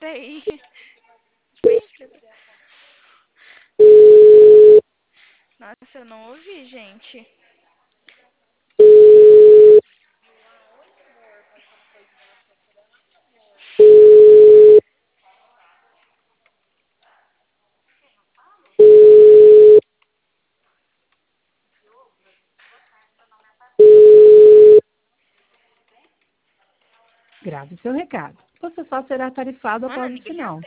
peraí. Nossa, eu não ouvi, gente. Grave seu recado. Você só será tarifado Mano, após o ninguém sinal.